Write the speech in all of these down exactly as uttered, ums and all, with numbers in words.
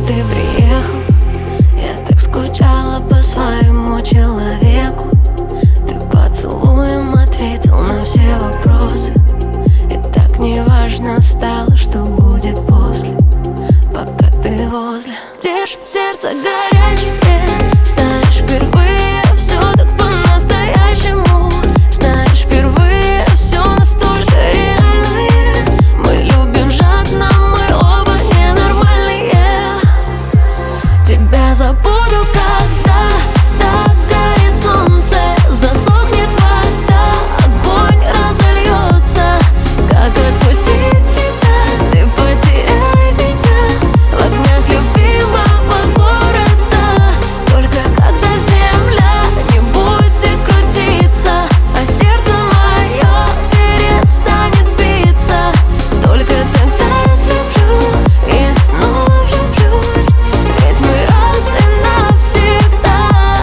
ты приехал. Я так скучала по своему человеку. Ты поцелуем ответил на все вопросы. И так неважно стало, что будет после, пока ты возле. Держи сердце горячее, знаешь, впервые все так по-настоящему. Знаешь, впервые все настолько реальное. Мы любим жадно, мы оба ненормальные. Тебя забуду, когда так горит солнце, засохнет вода, огонь разольется. Как отпустить тебя, ты потеряй меня в огнях любимого города. Только когда земля не будет крутиться, а сердце мое перестанет биться, только тогда разлюблю и снова влюблюсь. Ведь мы раз и навсегда.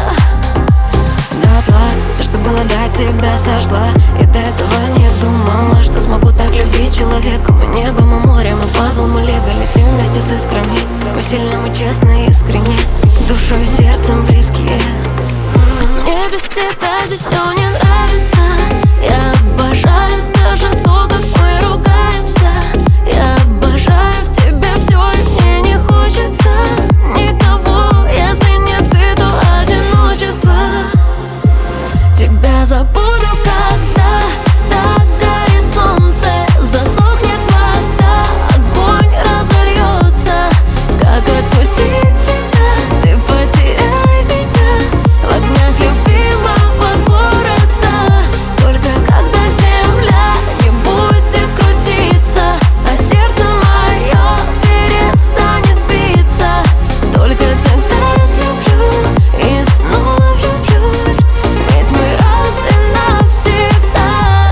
Дотла все, что было до тебя, сожгла. И до этого не думала, что смогу так любить человека. Мы небо, мы море, мы пазл, мы лего. Летим вместе с искрами, по-сильному, честно и искренне, душой и сердцем близкие. Мне без тебя здесь все не нравится. Я обожаю даже то, как мы ругаемся. Я обожаю в тебе все, и мне не хочется никого. Если нет ты, то одиночество. Тебя забуду, когда так горит солнце, засохнет вода, огонь разольется. Как отпустить тебя, ты потеряй меня в огнях любимого города. Только когда земля не будет крутиться, а сердце мое перестанет биться, только тогда разлюблю и снова влюблюсь. Ведь мы раз и навсегда.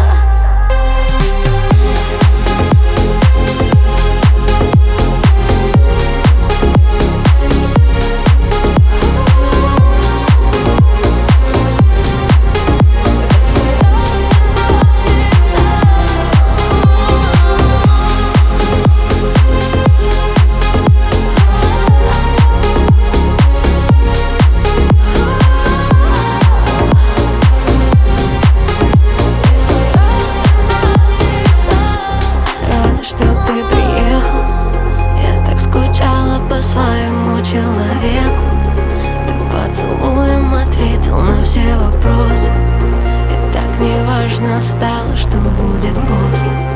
Рада, что ты приехал. Я так скучала по своему человеку. Ты поцелуем ответил на все вопросы. И так неважно стало, что будет после.